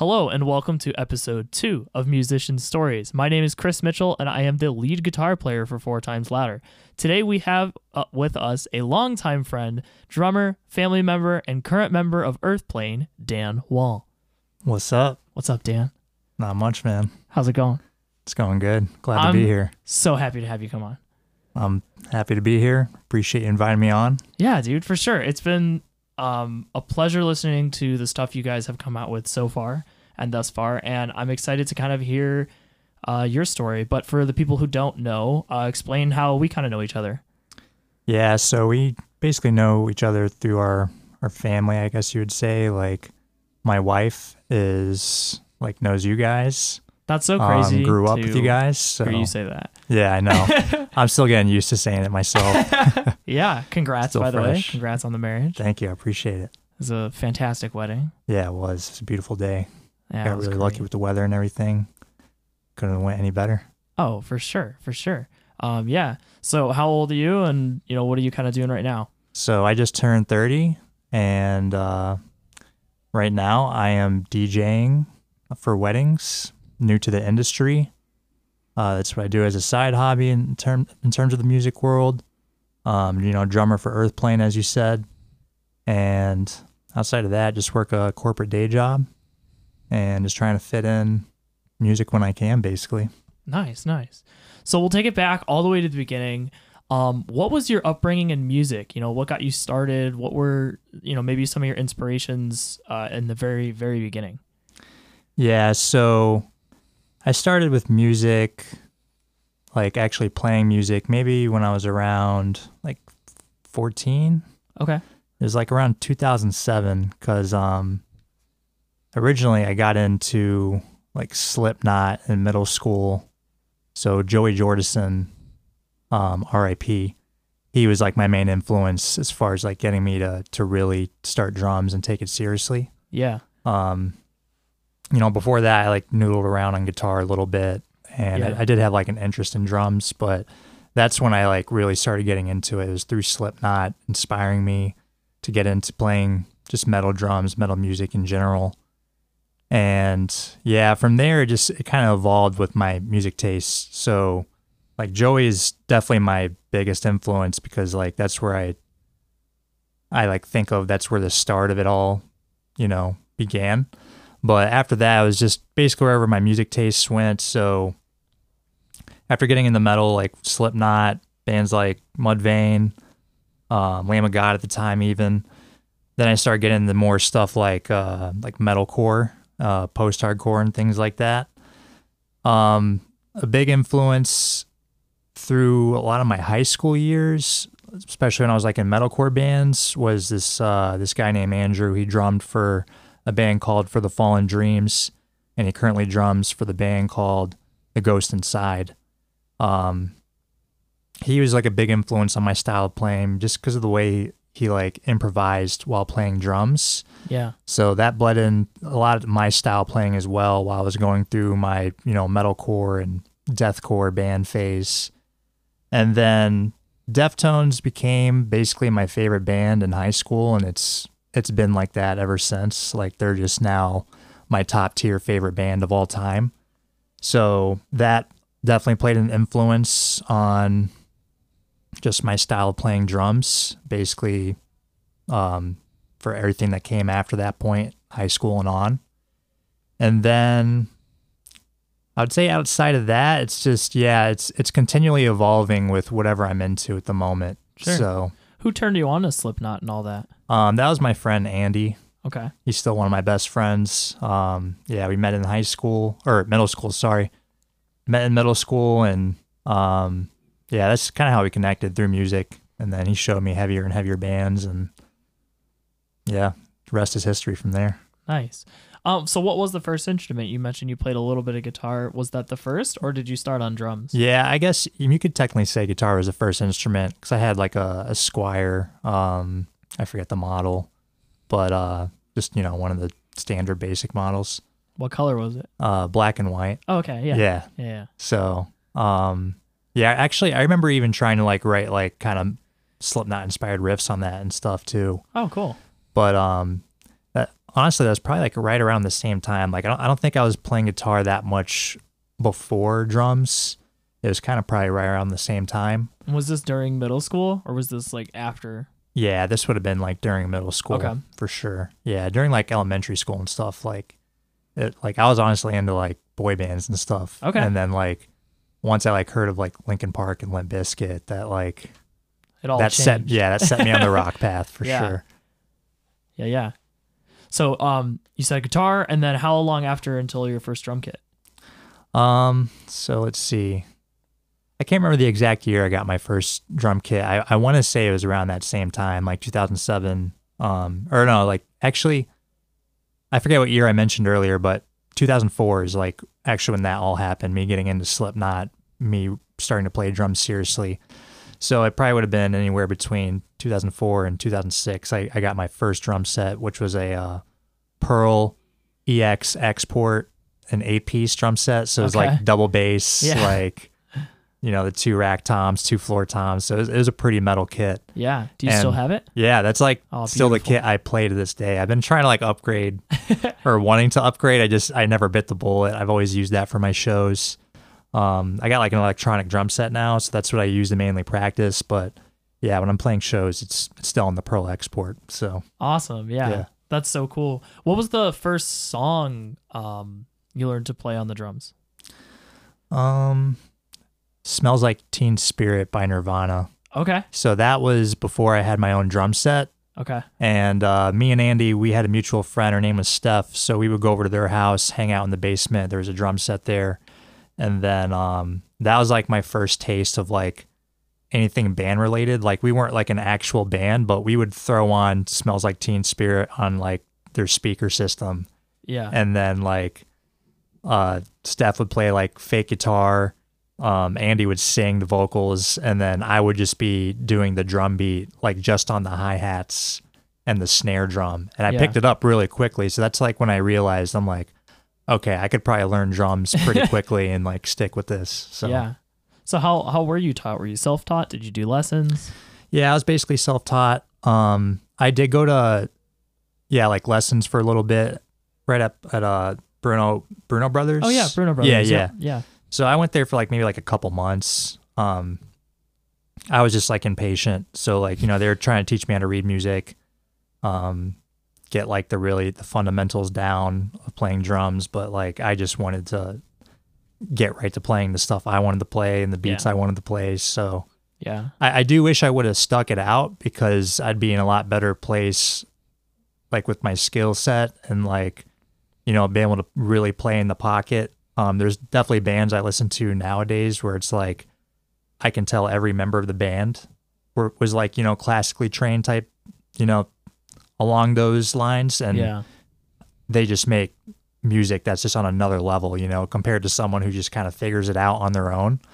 Hello and welcome to episode 2 of Musician Stories. My name is Chris Mitchell and I am the lead guitar player for Four Times Louder. Today we have with us a longtime friend, drummer, family member, and current member of Earthplane, Dan Wall. What's up? What's up, Dan? Not much, man. How's it going? It's going good. Glad to be here. So happy to have you come on. I'm happy to be here. Appreciate you inviting me on. Yeah, dude, for sure. It's been a pleasure listening to the stuff you guys have come out with so far and thus far, and I'm excited to kind of hear your story. But for the people who don't know, explain how we kind of know each other. Yeah, so we basically know each other through our family, I guess you would say. Like, my wife knows you guys. That's so crazy. Grew up with you guys. So hear you say that. Yeah, I know. I'm still getting used to saying it myself. Yeah, congrats, Still by the way. fresh. Congrats on the marriage. Thank you. I appreciate it. It was a fantastic wedding. Yeah, it was. It was a beautiful day. Yeah, Got really lucky with the weather and everything. Couldn't have went any better. Oh, for sure. Yeah. So how old are you, and what are you kind of doing right now? So I just turned 30, and right now I am DJing for weddings, new to the industry. That's what I do as a side hobby in terms of the music world. Drummer for Earthplane, as you said. And outside of that, just work a corporate day job and just trying to fit in music when I can, basically. Nice. So we'll take it back all the way to the beginning. What was your upbringing in music? What got you started? What were, maybe some of your inspirations in the very, very beginning? Yeah, so I started with music, like actually playing music, maybe when I was around like 14. Okay. It was like around 2007 because originally I got into like Slipknot in middle school. So Joey Jordison, R.I.P., he was like my main influence as far as like getting me to really start drums and take it seriously. Yeah. Before that I like noodled around on guitar a little bit, and I did have like an interest in drums, but that's when I like really started getting into it. It was through Slipknot inspiring me to get into playing just metal drums, metal music in general. And yeah, from there, it kind of evolved with my music tastes. So like Joey is definitely my biggest influence because like that's where I like think of, that's where the start of it all, began. But after that, it was just basically wherever my music tastes went. So after getting into metal, like Slipknot, bands like Mudvayne, Lamb of God at the time even. Then I started getting into more stuff like metalcore, post-hardcore and things like that. A big influence through a lot of my high school years, especially when I was like in metalcore bands, was this guy named Andrew. He drummed for a band called For the Fallen Dreams, and he currently drums for the band called The Ghost Inside. He was like a big influence on my style of playing just because of the way he like improvised while playing drums. Yeah. So that bled in a lot of my style playing as well while I was going through my, metalcore and deathcore band phase. And then Deftones became basically my favorite band in high school, and it's been like that ever since. Like they're just now my top tier favorite band of all time. So that definitely played an influence on just my style of playing drums, basically, for everything that came after that point, high school and on. And then I would say outside of that, it's just, it's continually evolving with whatever I'm into at the moment. Sure. So Who turned you on to Slipknot and all that? that was my friend Andy. Okay. He's still one of my best friends. We met in middle school, sorry. Met in middle school, and that's kind of how we connected, through music. And then he showed me heavier and heavier bands, and the rest is history from there. Nice. So what was the first instrument? You mentioned you played a little bit of guitar. Was that the first, or did you start on drums? Yeah, I guess you could technically say guitar was the first instrument because I had like a Squier. I forget the model, but just one of the standard basic models. What color was it? Black and white. Oh, okay. Yeah. So, actually, I remember even trying to like write like kind of Slipknot inspired riffs on that and stuff too. Oh, cool. But honestly, that was probably like right around the same time. Like I don't think I was playing guitar that much before drums. It was kind of probably right around the same time. Was this during middle school or was this like after? Yeah, this would have been like during middle school for sure. Yeah, during like elementary school and stuff. Like I was honestly into like boy bands and stuff. Okay. And then like once I like heard of like Linkin Park and Limp Bizkit, that like it all that changed. that set me on the rock path for sure. Yeah. So you said guitar, and then how long after until your first drum kit? So let's see. I can't remember the exact year I got my first drum kit. I want to say it was around that same time, like 2007. Or no, like actually, I forget what year I mentioned earlier, but 2004 is like actually when that all happened. Me getting into Slipknot, me starting to play drums seriously. So it probably would have been anywhere between 2004 and 2006. I got my first drum set, which was a Pearl EX Export, an 8-piece drum set. So it was like double bass, like, the 2 rack toms, 2 floor toms. So it was a pretty metal kit. Yeah. Do you still have it? Yeah, that's like still the kit I play to this day. I've been trying to like upgrade or wanting to upgrade. I never bit the bullet. I've always used that for my shows. I got like an electronic drum set now, so that's what I use to mainly practice. But yeah, when I'm playing shows, it's still on the Pearl Export. So awesome. Yeah. That's so cool. What was the first song you learned to play on the drums? Smells Like Teen Spirit by Nirvana. Okay. So that was before I had my own drum set. Okay. And me and Andy, we had a mutual friend. Her name was Steph. So we would go over to their house, hang out in the basement. There was a drum set there. And then that was like my first taste of like anything band related. Like we weren't like an actual band, but we would throw on Smells Like Teen Spirit on like their speaker system. Yeah. And then like Steph would play like fake guitar. Andy would sing the vocals, and then I would just be doing the drum beat like just on the hi-hats and the snare drum. And I picked it up really quickly. So that's like when I realized I'm like, okay, I could probably learn drums pretty quickly and like stick with this. So yeah. So how were you taught? Were you self-taught? Did you do lessons? Yeah, I was basically self-taught. I did go to like lessons for a little bit right up at Bruno Brothers. Oh yeah, Bruno Brothers. Yeah. So I went there for like maybe like a couple months. I was just like impatient. So like, they were trying to teach me how to read music, get like the fundamentals down of playing drums. But like, I just wanted to get right to playing the stuff I wanted to play and the beats I wanted to play. So yeah, I do wish I would have stuck it out because I'd be in a lot better place, like with my skill set and like, being able to really play in the pocket. There's definitely bands I listen to nowadays where it's like I can tell every member of the band was like, classically trained type, along those lines. And they just make music that's just on another level, compared to someone who just kind of figures it out on their own.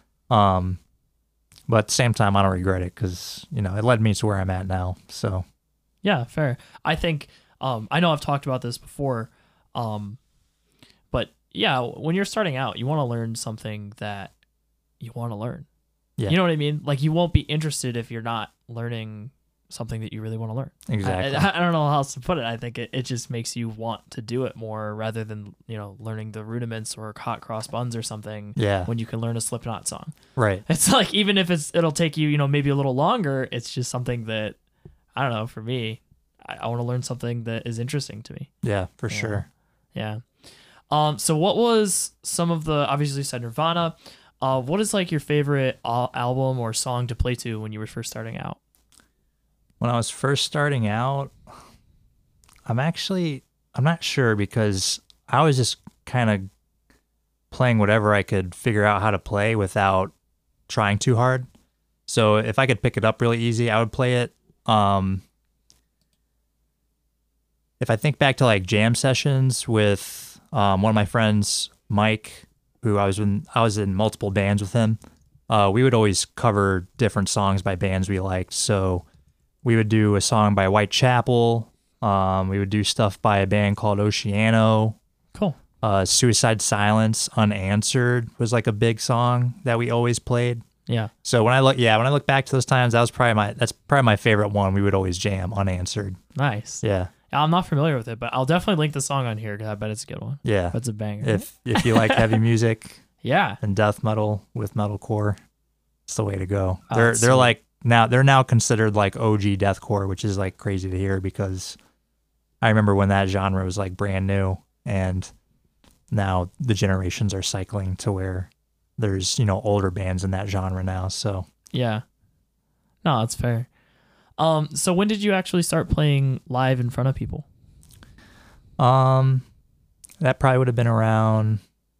But at the same time, I don't regret it because, it led me to where I'm at now. So, yeah, fair. I think, I know I've talked about this before, but yeah, when you're starting out, you want to learn something that you want to learn. Yeah. You know what I mean? Like you won't be interested if you're not learning something that you really want to learn. Exactly. I don't know how else to put it. I think it just makes you want to do it more rather than, learning the rudiments or hot cross buns or something. Yeah. When you can learn a Slipknot song. Right. It's like, even if it'll take you, maybe a little longer, it's just something that, I don't know, for me, I want to learn something that is interesting to me. Yeah, for sure. Yeah. So what was some of the, obviously you said Nirvana, what is like your favorite album or song to play to when you were first starting out? When I was first starting out, I'm not sure because I was just kind of playing whatever I could figure out how to play without trying too hard. So if I could pick it up really easy, I would play it. If I think back to like jam sessions with one of my friends, Mike, who I was in multiple bands with him, we would always cover different songs by bands we liked. So we would do a song by Whitechapel. We would do stuff by a band called Oceano. Cool. Suicide Silence, Unanswered was like a big song that we always played. Yeah. So when I look back to those times, that's probably my favorite one. We would always jam, Unanswered. Nice. Yeah. I'm not familiar with it, but I'll definitely link the song on here because I bet it's a good one. Yeah. That's a banger. If you like heavy music yeah. and death metal with metalcore, it's the way to go. Oh, They're like they're now considered like OG deathcore, which is like crazy to hear because I remember when that genre was like brand new, and now the generations are cycling to where there's, older bands in that genre now. So yeah. No, that's fair. So when did you actually start playing live in front of people? That probably would have been around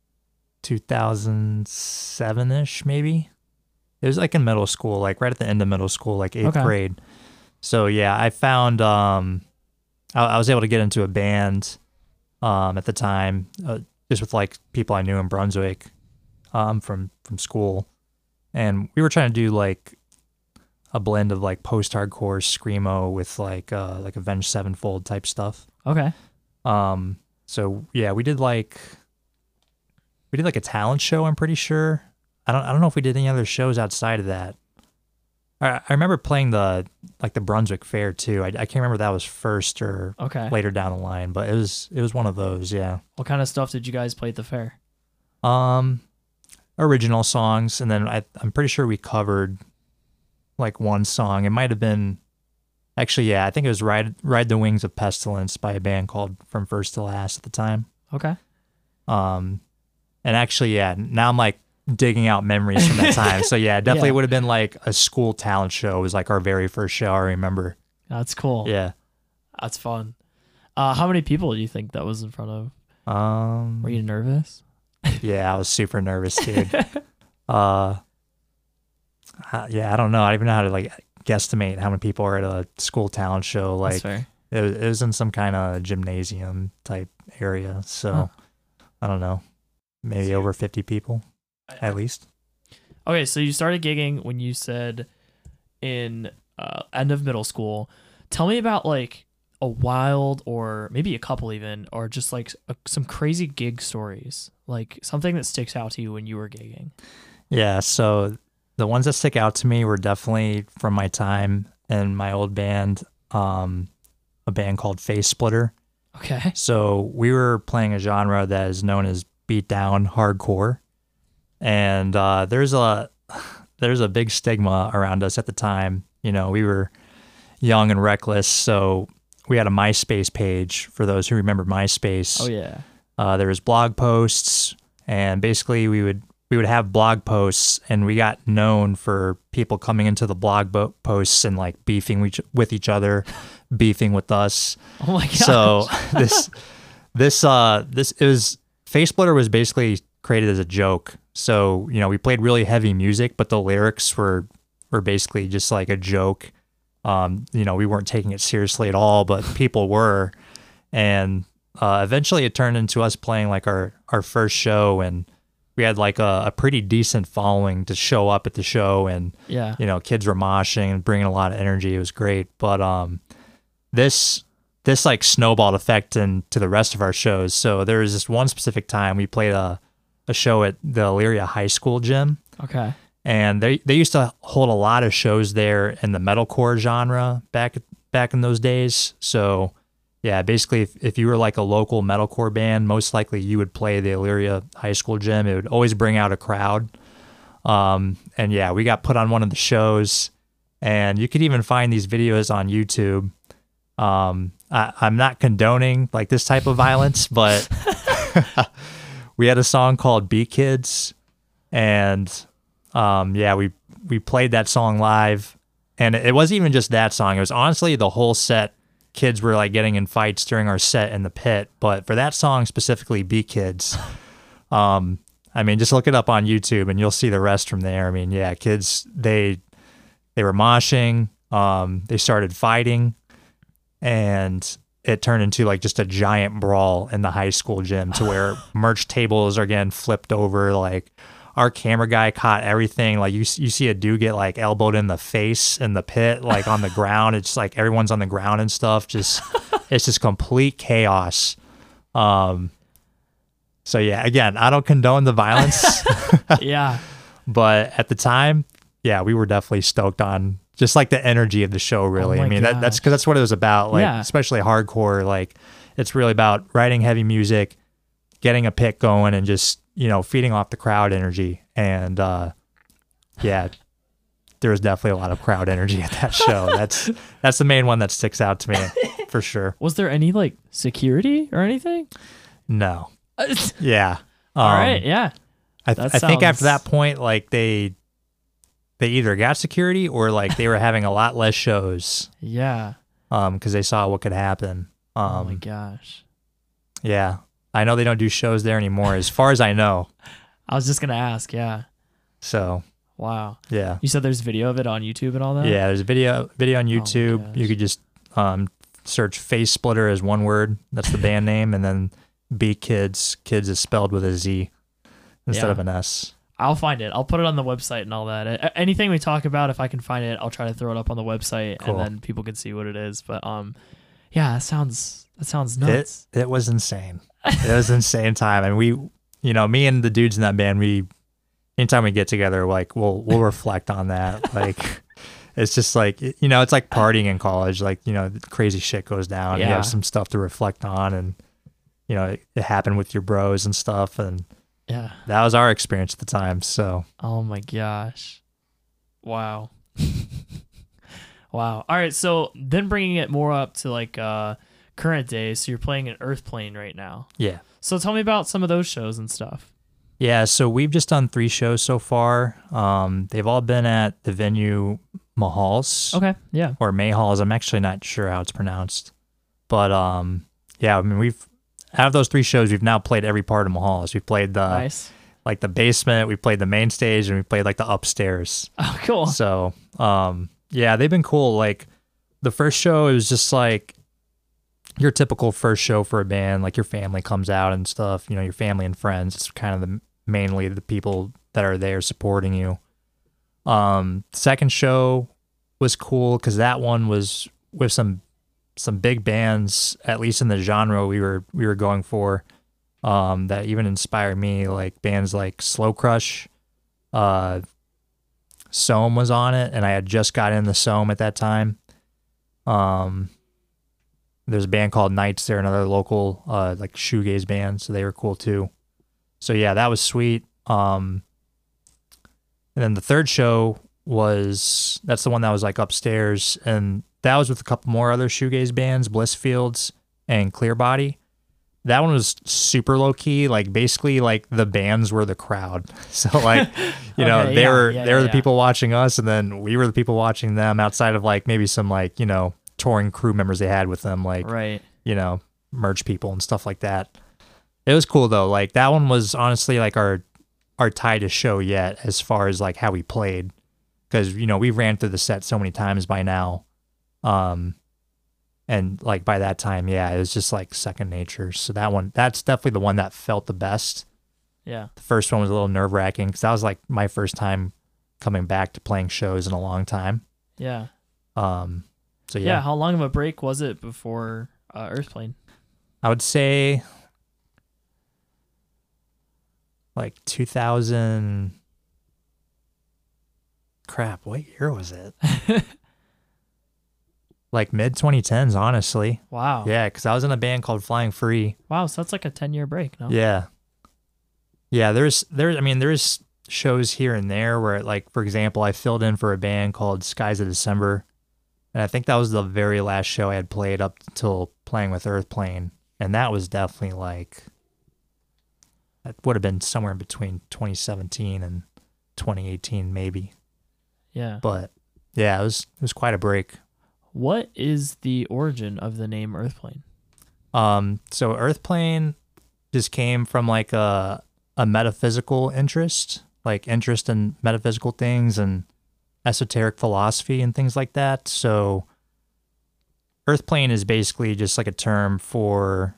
2007-ish, maybe. It was like in middle school, like right at the end of middle school, like 8th grade. So yeah, I found I was able to get into a band at the time, just with like people I knew in Brunswick from school, and we were trying to do like a blend of like post-hardcore screamo with like Avenged Sevenfold type stuff. Okay. So yeah, we did like a talent show, I'm pretty sure. I don't know if we did any other shows outside of that. I remember playing the Brunswick Fair too. I can't remember if that was first or later down the line, but it was one of those, yeah. What kind of stuff did you guys play at the fair? Original songs, and then I'm pretty sure we covered like one song. It might have been, actually, yeah, I think it was Ride the Wings of Pestilence by a band called From First to Last at the time. Okay. And actually, yeah, now I'm like digging out memories from that time. So yeah, it definitely would have been like a school talent show. It was like our very first show, I remember. That's cool. Yeah. That's fun. How many people do you think that was in front of? Were you nervous? Yeah, I was super nervous, dude. Yeah, I don't know. I don't even know how to like guesstimate how many people are at a school talent show. Like it was in some kind of gymnasium type area. So I don't know, maybe over 50 people at least. Okay, so you started gigging when you said in end of middle school. Tell me about like a wild, or maybe a couple even, or just like some crazy gig stories, like something that sticks out to you when you were gigging. Yeah, so the ones that stick out to me were definitely from my time in my old band, a band called Face Splitter. Okay. So we were playing a genre that is known as beatdown hardcore, and there's a big stigma around us at the time. We were young and reckless, so we had a MySpace page for those who remember MySpace. Oh yeah. There was blog posts, and basically we would have blog posts, and we got known for people coming into the blog posts and like beefing with each other, beefing with us. Oh my god! So this it was, Face Splitter was basically created as a joke. So we played really heavy music, but the lyrics were basically just like a joke. We weren't taking it seriously at all, but people were, and eventually it turned into us playing like our first show, and we had like a pretty decent following to show up at the show, and kids were moshing and bringing a lot of energy. It was great, but this like snowballed effect into the rest of our shows. So there was this one specific time we played a show at the Elyria High School gym. Okay. And they used to hold a lot of shows there in the metalcore genre back in those days. So yeah, basically if you were like a local metalcore band, most likely you would play the Elyria High School gym. It would always bring out a crowd. And yeah, we got put on one of the shows, and you could even find these videos on YouTube. I'm not condoning like this type of violence, but we had a song called Beat Kids, and we played that song live, and it wasn't even just that song. It was honestly the whole set. Kids were like getting in fights during our set in the pit, but for that song specifically, Beat Kids, just look it up on YouTube and you'll see the rest from there. Yeah, kids, they were moshing, they started fighting, and it turned into like just a giant brawl in the high school gym to where merch tables are getting flipped over. Like our camera guy caught everything. Like you see a dude get like elbowed in the face in the pit, like on the ground. It's like everyone's on the ground and stuff. It's just complete chaos. So yeah, again, I don't condone the violence. Yeah. But at the time, yeah, we were definitely stoked on just like the energy of the show, really. Oh my I mean, that's gosh. because that's what it was about. Like, Yeah. especially hardcore. Like, it's really about writing heavy music, getting a pick going, and just feeding off the crowd energy. And yeah, there was definitely a lot of crowd energy at that show. That's the main one that sticks out to me for sure. Was there any like security or anything? No. Yeah. All right. Yeah. I That think after sounds- that point, like they either got security or like they were having a lot less shows Yeah. because they saw what could happen. Oh my gosh. Yeah, I know they don't do shows there anymore, as far as I know. I was just gonna ask. Yeah. So Wow. yeah, You said there's video of it on YouTube and all that. yeah. There's a video on YouTube. gosh. You could just search Face Splitter as one word. That's the band name, and then B Kids. Kids is spelled with a Z instead Yeah. of an S. I'll find it. I'll put it on the website and all that. Anything we talk about, if I can find it, I'll try to throw it up on the website Cool. and then people can see what it is. But yeah, that sounds nuts. It was insane. It was an insane time, and we, me and the dudes in that band, anytime we get together, like we'll reflect on that. Like it's just like it's like partying in college. Like crazy shit goes down. You Yeah. have some stuff to reflect on, and it happened with your bros and stuff, and Yeah. that was our experience at the time. So Oh my gosh. Wow. Wow. All right. So then bringing it more up to like current days. So you're playing in Earthplane right now. yeah. So tell me about some of those shows and stuff. Yeah, so we've just done 3 shows so far. They've all been at the venue Mahals. Okay. Yeah. Or Mayhalls. I'm actually not sure how it's pronounced. But yeah, I mean we've out of those 3 shows, we've now played every part of Mahals. We've played the Nice. like the basement, we played the main stage, and we played like the upstairs. Oh, cool. So yeah, they've been cool. Like the first show, it was just like your typical first show for a band. Like your family comes out and stuff. Your family and friends. It's kind of mainly the people that are there supporting you. Second show was cool because that one was with some big bands, at least in the genre we were going for, that even inspired me, like bands like Slow Crush. Soam was on it, and I had just got in the Soam at that time. There's a band called Knights. They're another local like shoegaze band, so they were cool too. So yeah, that was sweet. And then the third show that's the one that was like upstairs, and that was with a couple more other shoegaze bands, Blissfields and Clearbody. That one was super low key. Like basically, like the bands were the crowd. So like, Okay, they yeah, were yeah, they were yeah, the people watching us, and then we were the people watching them. Outside of like maybe some like touring crew members they had with them, like Right. merch people and stuff like that. It was cool though. Like that one was honestly like our tightest show yet as far as like how we played, because we ran through the set so many times by now. And like by that time, yeah, it was just like second nature. So that's definitely the one that felt the best. Yeah. The first one was a little nerve wracking because that was like my first time coming back to playing shows in a long time. Yeah. So Yeah. yeah, How long of a break was it before Earthplane? I would say like 2000. Crap, what year was it? Like mid 2010s, honestly. Wow. Yeah, because I was in a band called Flying Free. Wow. So that's like a 10-year break, no? Yeah. Yeah, there's shows here and there where, like, for example, I filled in for a band called Skies of December, and I think that was the very last show I had played up until playing with Earthplane, and that was definitely like, that would have been somewhere in between 2017 and 2018 maybe. Yeah. But yeah, it was quite a break. What is the origin of the name Earthplane? So Earthplane just came from like a metaphysical interest, like interest in metaphysical things and esoteric philosophy and things like that. So Earthplane is basically just like a term for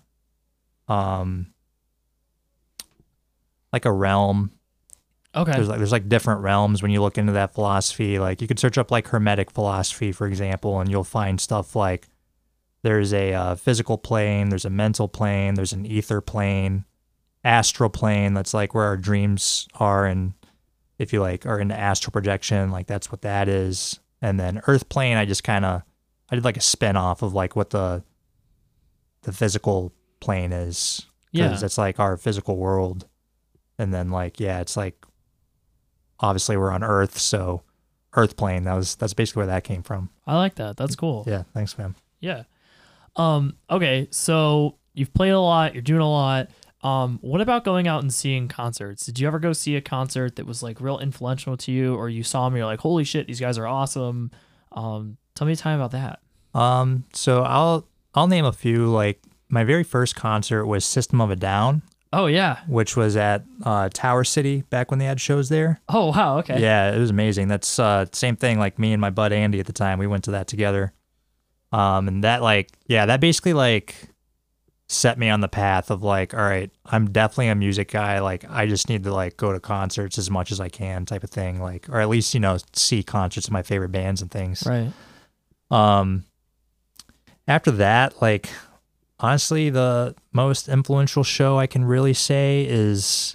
like a realm. Okay. There's like different realms when you look into that philosophy. Like you could search up like Hermetic philosophy, for example, and you'll find stuff like there's a physical plane, there's a mental plane, there's an ether plane, astral plane. That's like where our dreams are, and if you like are into astral projection, like that's what that is. And then Earth Plane, I did like a spin off of like what the physical plane is. Because it's like our physical world. And then like, yeah, it's like, obviously we're on Earth, so Earth Plane, that's basically where that came from. I like that. That's cool. Yeah, thanks, man. Yeah. Okay, so you've played a lot, you're doing a lot. What about going out and seeing concerts? Did you ever go see a concert that was like real influential to you, or you saw them and you're like, holy shit, these guys are awesome? Tell me a time about that. So I'll name a few. Like my very first concert was System of a Down. Oh yeah. Which was at Tower City back when they had shows there. Oh wow, okay. Yeah, it was amazing. That's same thing, like me and my bud Andy at the time, we went to that together. And that like, yeah, that basically like set me on the path of like, all right, I'm definitely a music guy. Like I just need to like go to concerts as much as I can type of thing. Like, or at least, you know, see concerts of my favorite bands and things. Right. After that, like honestly, the most influential show I can really say is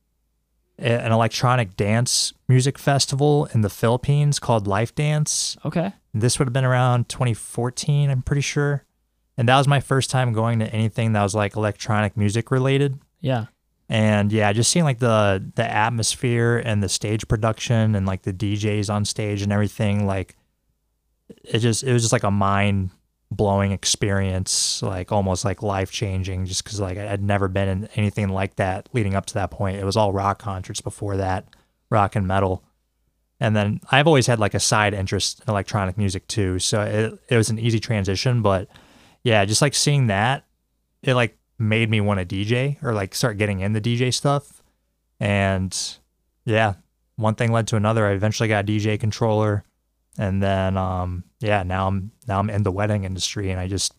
an electronic dance music festival in the Philippines called Life Dance. Okay. This would have been around 2014, I'm pretty sure. And that was my first time going to anything that was like electronic music related. Yeah. And yeah, just seeing like the atmosphere and the stage production and like the DJs on stage and everything, like it was just like a mind blowing experience, like almost like life changing, just because like I'd never been in anything like that leading up to that point. It was all rock concerts before that, rock and metal. And then I've always had like a side interest in electronic music too. So it was an easy transition, but yeah, just like seeing that, it like made me want to DJ or like start getting into DJ stuff. And yeah, one thing led to another. I eventually got a DJ controller. And then, yeah, now I'm in the wedding industry, and I just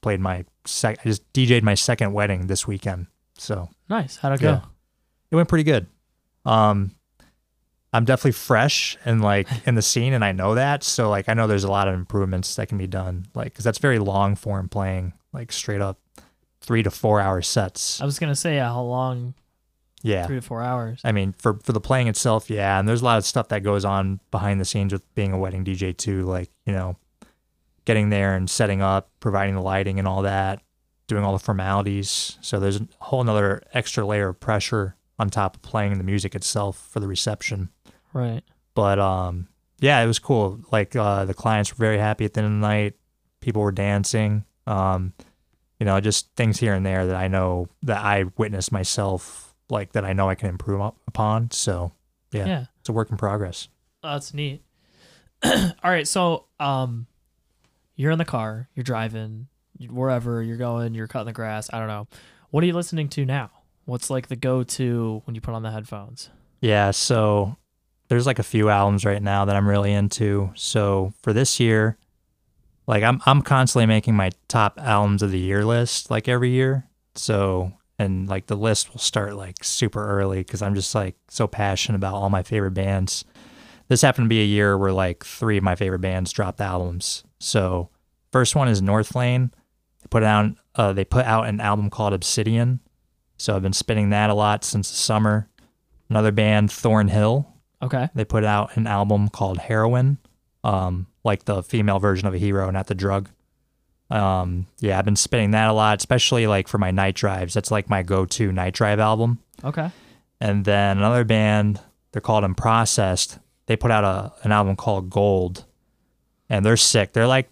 DJ'd my second wedding this weekend. So nice. How'd it go? It went pretty good. I'm definitely fresh and like in the scene, and I know that. So like I know there's a lot of improvements that can be done, like because that's very long form playing, like straight up 3 to 4 hour sets. I was gonna say how long. Yeah. 3 to 4 hours. I mean, for the playing itself, yeah. And there's a lot of stuff that goes on behind the scenes with being a wedding DJ too. Like, you know, getting there and setting up, providing the lighting and all that, doing all the formalities. So there's a whole nother extra layer of pressure on top of playing the music itself for the reception. Right. But, yeah, it was cool. Like, the clients were very happy at the end of the night. People were dancing. You know, just things here and there that I know that I witnessed myself, like that I know I can improve upon. So yeah, it's a work in progress. Oh, that's neat. All right. So, you're in the car, you're driving wherever you're going, you're cutting the grass. I don't know. What are you listening to now? What's like the go-to when you put on the headphones? Yeah. So there's like a few albums right now that I'm really into. So for this year, like I'm constantly making my top albums of the year list, like every year. So, and like the list will start like super early because I'm just like so passionate about all my favorite bands. This happened to be a year where like 3 of my favorite bands dropped albums. So first one is Northlane. They put out an album called Obsidian. So I've been spinning that a lot since the summer. Another band, Thornhill. Okay. They put out an album called Heroin, like the female version of a hero, not the drug. Yeah, I've been spinning that a lot, especially like for my night drives. That's like my go-to night drive album. Okay. And then another band, they're called Unprocessed. They put out an album called Gold, and they're sick. They're like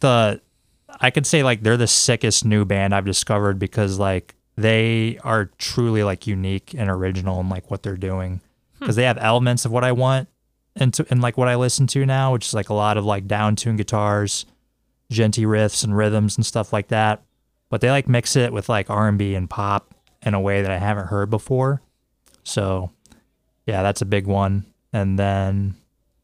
I could say like they're the sickest new band I've discovered because like they are truly like unique and original in like what they're doing because they have elements of what I want and like what I listen to now, which is like a lot of like down-tuned guitars, genty riffs and rhythms and stuff like that. But they like mix it with like R&B and pop in a way that I haven't heard before. So yeah, that's a big one. And then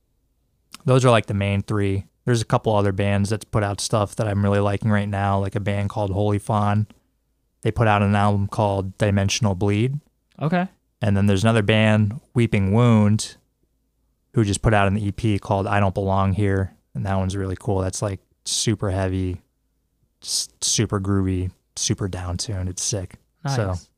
those are like the main 3. There's a couple other bands that's put out stuff that I'm really liking right now, like a band called Holy Fawn. They put out an album called Dimensional Bleed. Okay. And then there's another band, Weeping Wound, who just put out an EP called I Don't Belong Here. And that one's really cool. That's like super heavy, super groovy, super down-tuned. It's sick. Nice. So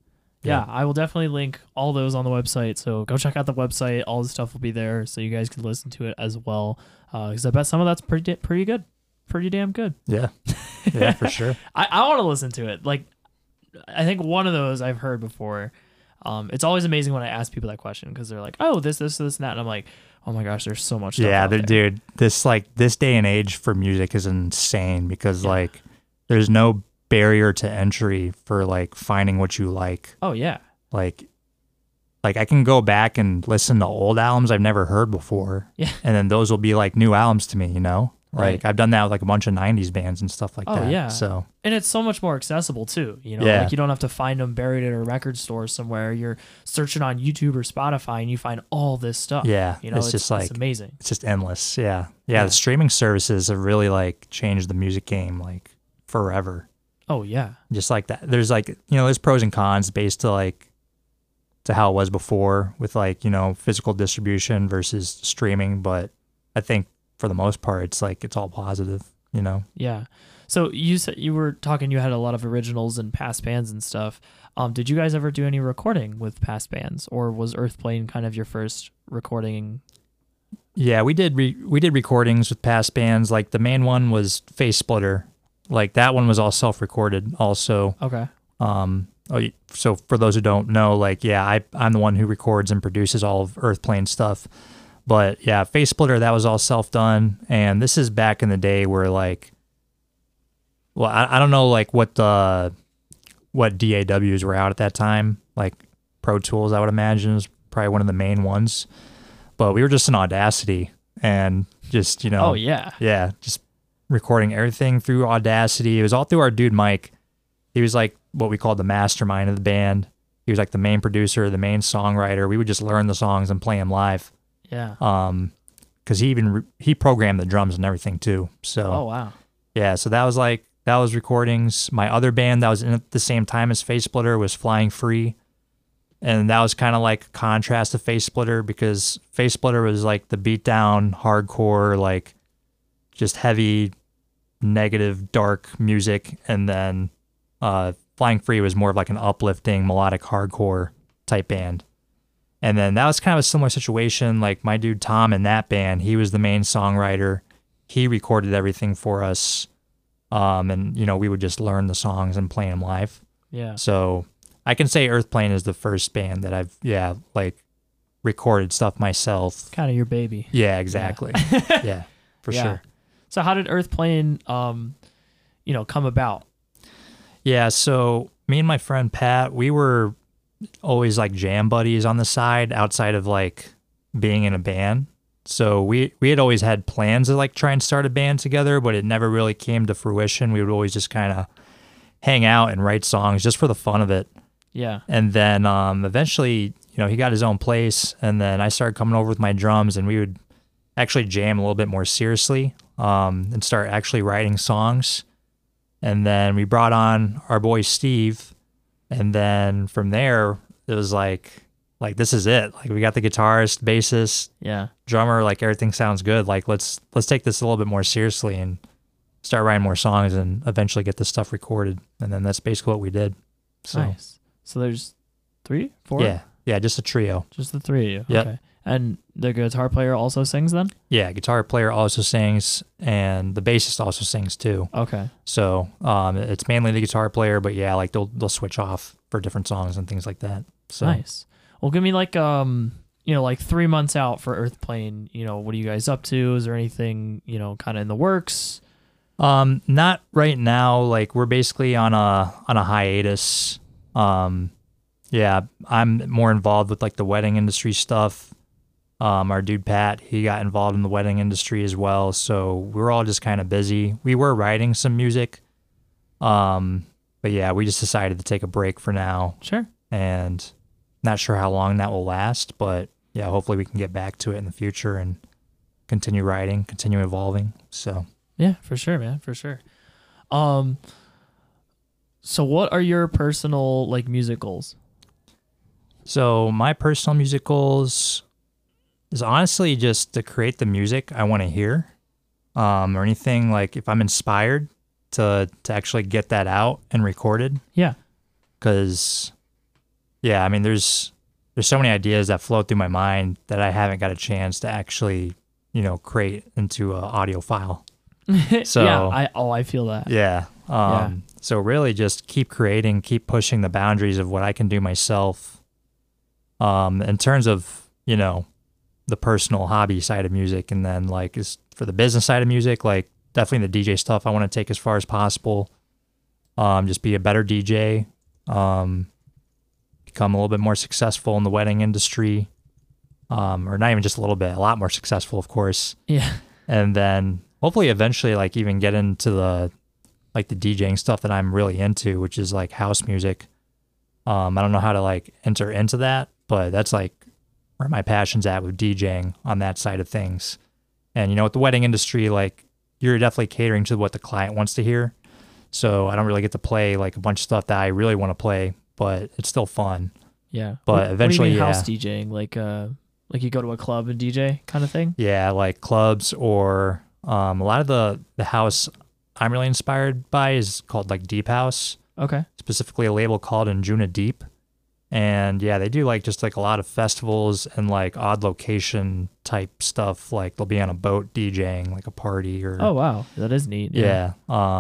Yeah, I will definitely link all those on the website. So go check out the website. All the stuff will be there, so you guys can listen to it as well. Because I bet some of that's pretty good, pretty damn good. Yeah, yeah, for sure. I want to listen to it. Like, I think one of those I've heard before. It's always amazing when I ask people that question because they're like, "Oh, this, and that," and I'm like, "Oh my gosh, there's so much stuff." Yeah, out there. dude, this day and age for music is insane because like there's no barrier to entry for like finding what you like. Oh yeah. Like I can go back and listen to old albums I've never heard before. Yeah. And then those will be like new albums to me, you know? Like Right. I've done that with like a bunch of 90s bands and stuff like that. Oh yeah. So And it's so much more accessible too. You know, Yeah. like you don't have to find them buried at a record store somewhere. You're searching on YouTube or Spotify and you find all this stuff. yeah, You know, it's just like it's amazing. it's just endless. Yeah. Yeah. Yeah, the streaming services have really like changed the music game like forever. Oh yeah. Just like that. There's like, you know, there's pros and cons based to how it was before with like, you know, physical distribution versus streaming, but I think for the most part it's like it's all positive, you know. Yeah. So you said you were talking. You had a lot of originals and past bands and stuff. Did you guys ever do any recording with past bands, or was Earthplane kind of your first recording? Yeah, we did recordings with past bands. Like the main one was Face Splitter. Like that one was all self-recorded also. Okay. So for those who don't know, like, yeah, I'm the one who records and produces all of Earthplane stuff. But yeah, Face Splitter, that was all self-done. And this is back in the day where like, well, I don't know like what DAWs were out at that time. Like Pro Tools, I would imagine, is probably one of the main ones. But we were just in Audacity and just, you know. Oh yeah. Yeah, just recording everything through Audacity. It was all through our dude Mike. He was like what we called the mastermind of the band. He was like the main producer, the main songwriter. We would just learn the songs and play them live. Yeah. Because he programmed the drums and everything too. So Oh wow. yeah, so that was recordings. My other band that was in at the same time as Face Splitter was Flying Free. And that was kind of like a contrast to Face Splitter because Face Splitter was like the beatdown, hardcore, like just heavy, negative, dark music. And then Flying Free was more of like an uplifting, melodic, hardcore type band. And then that was kind of a similar situation. Like my dude Tom in that band, he was the main songwriter. He recorded everything for us. And, you know, we would just learn the songs and play them live. Yeah. So I can say Earthplane is the first band that I've, like recorded stuff myself. Kind of your baby. Yeah, exactly. Yeah, for Yeah. sure. So how did Earthplane, come about? Yeah, so me and my friend Pat, we were always like jam buddies on the side outside of like being in a band. So we had always had plans to like try and start a band together, but it never really came to fruition. We would always just kind of hang out and write songs just for the fun of it. Yeah. And then eventually, you know, he got his own place, and then I started coming over with my drums, and we would actually jam a little bit more seriously and start actually writing songs. And then we brought on our boy Steve, and then from there it was like this is it. Like we got the guitarist, bassist, Yeah. drummer, like everything sounds good. Like let's take this a little bit more seriously and start writing more songs and eventually get this stuff recorded. And then that's basically what we did. So Nice. So there's 3, 4? yeah, just a trio. Just the 3 of you. Yep. Okay. And the guitar player also sings then? Yeah, guitar player also sings, and the bassist also sings too. Okay. So it's mainly the guitar player, but yeah, like they'll switch off for different songs and things like that. So Nice. Well, give me like like 3 months out for Earthplane. You know, what are you guys up to? Is there anything kind of in the works? not right now. Like we're basically on a hiatus. Yeah, I'm more involved with like the wedding industry stuff. Our dude Pat, he got involved in the wedding industry as well. So we're all just kind of busy. We were writing some music. But yeah, we just decided to take a break for now, Sure. and not sure how long that will last, but yeah, hopefully we can get back to it in the future and continue writing, continue evolving. So Yeah, for sure, man, for sure. So what are your personal like music goals? So my personal music goals is honestly just to create the music I want to hear, or anything like if I'm inspired to actually get that out and recorded. Yeah. Because yeah, I mean, there's so many ideas that float through my mind that I haven't got a chance to actually, create into an audio file. So Yeah, I feel that. yeah. Yeah. So really just keep creating, keep pushing the boundaries of what I can do myself. In terms of, the personal hobby side of music, and then like is for the business side of music, like definitely the DJ stuff I want to take as far as possible. Just be a better DJ. Become a little bit more successful in the wedding industry. Or not even just a little bit, a lot more successful, of course. Yeah. And then hopefully eventually like even get into the DJing stuff that I'm really into, which is like house music. I don't know how to like enter into that, but that's like where my passion's at with DJing on that side of things. And with the wedding industry, like you're definitely catering to what the client wants to hear. So I don't really get to play like a bunch of stuff that I really want to play, but it's still fun. Yeah. But eventually, what do you mean house DJing? Like you go to a club and DJ kind of thing? Yeah, like clubs, or a lot of the house I'm really inspired by is called like Deep House. Okay. Specifically a label called Injuna Deep. And yeah, they do like just like a lot of festivals and like odd location type stuff. Like they'll be on a boat DJing like a party or Oh wow, that is neat. yeah.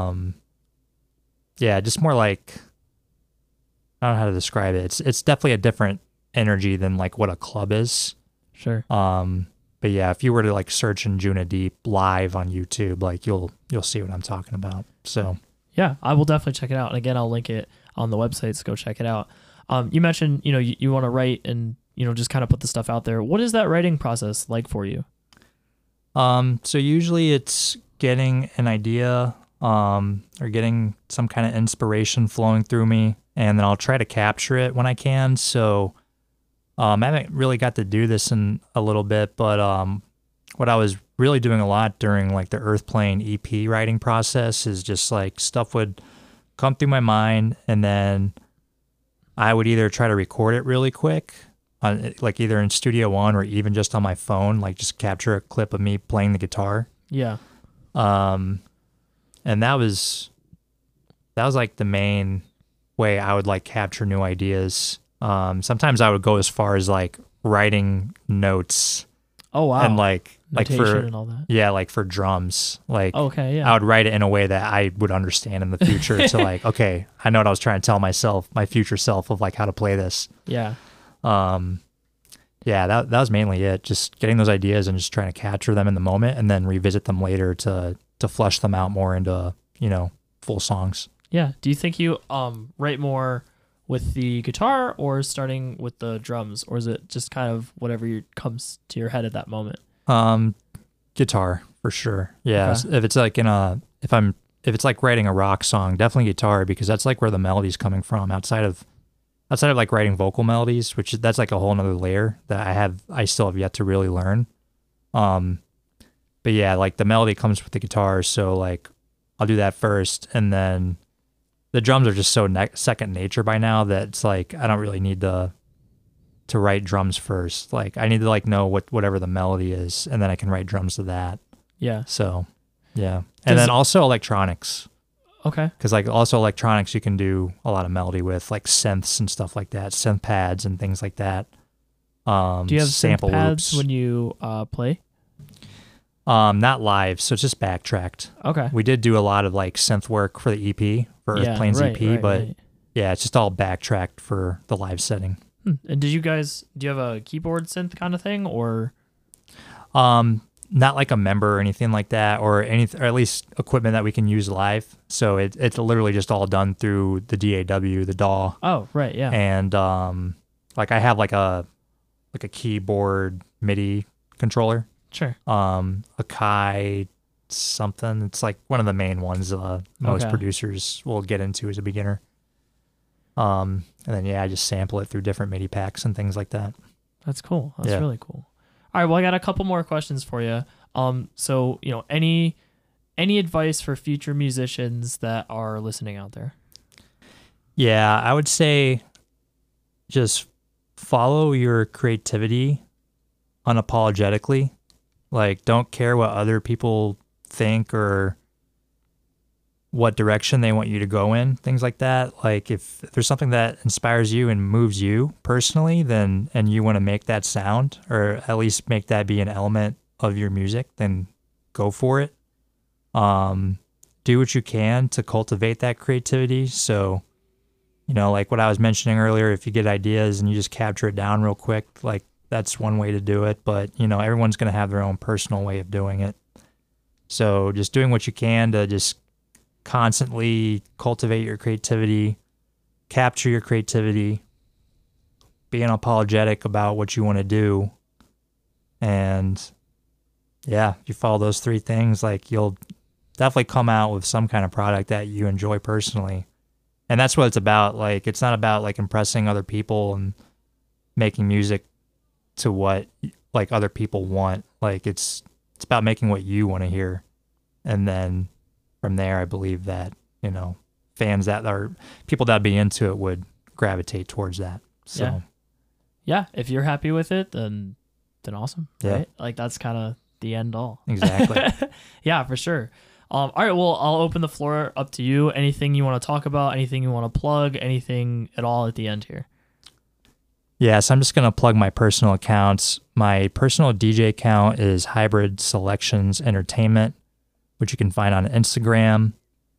Yeah, just more like, I don't know how to describe it. It's definitely a different energy than like what a club is. Sure. But yeah, if you were to like search Injuna Deep live on YouTube, like you'll see what I'm talking about. So yeah, I will definitely check it out. And again, I'll link it on the website, so go check it out. You mentioned, you want to write and, just kind of put the stuff out there. What is that writing process like for you? So usually it's getting an idea, or getting some kind of inspiration flowing through me, and then I'll try to capture it when I can. So, I haven't really got to do this in a little bit, but, what I was really doing a lot during like the Earthplane EP writing process is just like stuff would come through my mind, and then I would either try to record it really quick, like either in Studio One or even just on my phone, like just capture a clip of me playing the guitar. Yeah. And that was like the main way I would like capture new ideas. Sometimes I would go as far as like writing notes. Oh wow. And like Notation for and all that. yeah, like for drums, like okay, yeah. I would write it in a way that I would understand in the future to like, okay, I know what I was trying to tell myself, my future self, of like how to play this. Yeah. Yeah, that was mainly it. Just getting those ideas and just trying to capture them in the moment, and then revisit them later to flesh them out more into, full songs. Yeah. Do you think you write more with the guitar or starting with the drums, or is it just kind of whatever comes to your head at that moment? Guitar for sure. Yeah. Okay. If it's like if it's like writing a rock song, definitely guitar, because that's like where the melody's coming from outside of like writing vocal melodies, which that's like a whole nother layer that I still have yet to really learn. But yeah, like the melody comes with the guitar. So like I'll do that first, and then the drums are just so second nature by now that it's like I don't really need to write drums first. Like I need to like know whatever the melody is, and then I can write drums to that. Yeah. So yeah. And then also electronics. Okay. Because like also electronics you can do a lot of melody with, like synths and stuff like that, synth pads and things like that. Do you have sample synth pads loops when you play? Not live, so it's just backtracked. Okay. We did do a lot of like synth work for the EP, for Earthplane's EP, but yeah, it's just all backtracked for the live setting. And do you have a keyboard synth kind of thing, or? Not like a member or anything like that, or at least equipment that we can use live. So it's literally just all done through the DAW, the DAW. Oh, right, yeah. And like I have like a keyboard MIDI controller. Sure. A Kai something. It's like one of the main ones most producers will get into as a beginner. And then I just sample it through different MIDI packs and things like that. That's cool. That's really cool. All right, well, I got a couple more questions for you. So, any advice for future musicians that are listening out there? Yeah, I would say just follow your creativity unapologetically. Like, don't care what other people think or what direction they want you to go in, things like that. Like if there's something that inspires you and moves you personally, then and you want to make that sound or at least make that be an element of your music, then go for it. Do what you can to cultivate that creativity. So, you know, like what I was mentioning earlier, if you get ideas and you just capture it down real quick, like that's one way to do it. But, you know, everyone's going to have their own personal way of doing it. So just doing what you can to just constantly cultivate your creativity, capture your creativity, being apologetic about what you want to do. And yeah, if you follow those 3 things, like you'll definitely come out with some kind of product that you enjoy personally. And that's what it's about. Like, it's not about like impressing other people and making music to what like other people want. Like it's about making what you want to hear. And then from there, I believe that, you know, fans that are people that be into it would gravitate towards that. So, yeah, if you're happy with it, then awesome. Yeah. Right? Like that's kind of the end all. Exactly. Yeah, for sure. All right. Well, I'll open the floor up to you. Anything you want to talk about, anything you want to plug, anything at all at the end here. Yeah, so I'm just going to plug my personal accounts. My personal DJ account is Hybrid Selections Entertainment, which you can find on Instagram.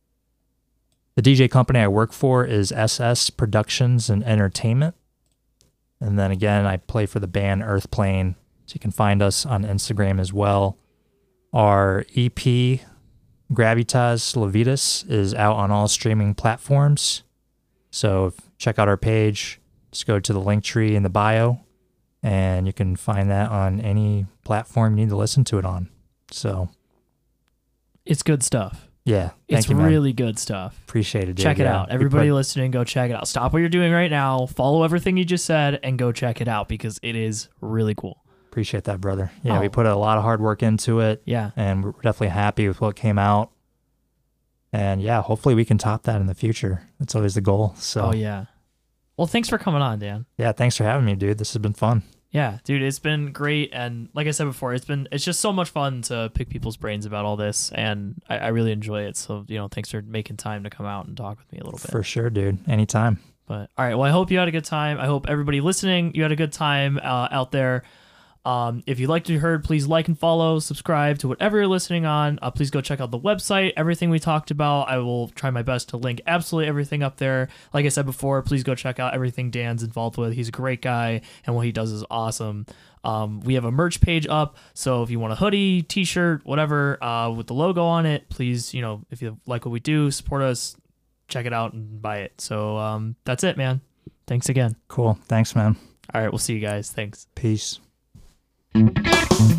The DJ company I work for is SS Productions and Entertainment. And then again, I play for the band Earthplane, so you can find us on Instagram as well. Our EP, Gravitas Levitas, is out on all streaming platforms. So check out our page. Just go to the link tree in the bio, and you can find that on any platform you need to listen to it on. So it's good stuff. Yeah, it's really good stuff. Appreciate it, dude. Check it out. Everybody listening, go check it out. Stop what you're doing right now. Follow everything you just said and go check it out because it is really cool. Appreciate that, brother. Yeah, we put a lot of hard work into it. Yeah. And we're definitely happy with what came out. And yeah, hopefully we can top that in the future. That's always the goal. So. Oh, yeah. Well, thanks for coming on, Dan. Yeah, thanks for having me, dude. This has been fun. Yeah, dude, it's been great. And like I said before, it's just so much fun to pick people's brains about all this. And I really enjoy it. So, you know, thanks for making time to come out and talk with me a little bit. For sure, dude. Anytime. But all right. Well, I hope you had a good time. I hope everybody listening, you had a good time out there. If you liked what you heard, please like and follow, subscribe to whatever you're listening on. Please go check out the website. Everything we talked about, I will try my best to link absolutely everything up there. Like I said before, please go check out everything Dan's involved with. He's a great guy, and what he does is awesome. We have a merch page up, so if you want a hoodie, t-shirt, whatever, with the logo on it, please, you know, if you like what we do, support us, check it out and buy it. So that's it, man. Thanks again. Cool. Thanks, man. All right, we'll see you guys. Thanks. Peace.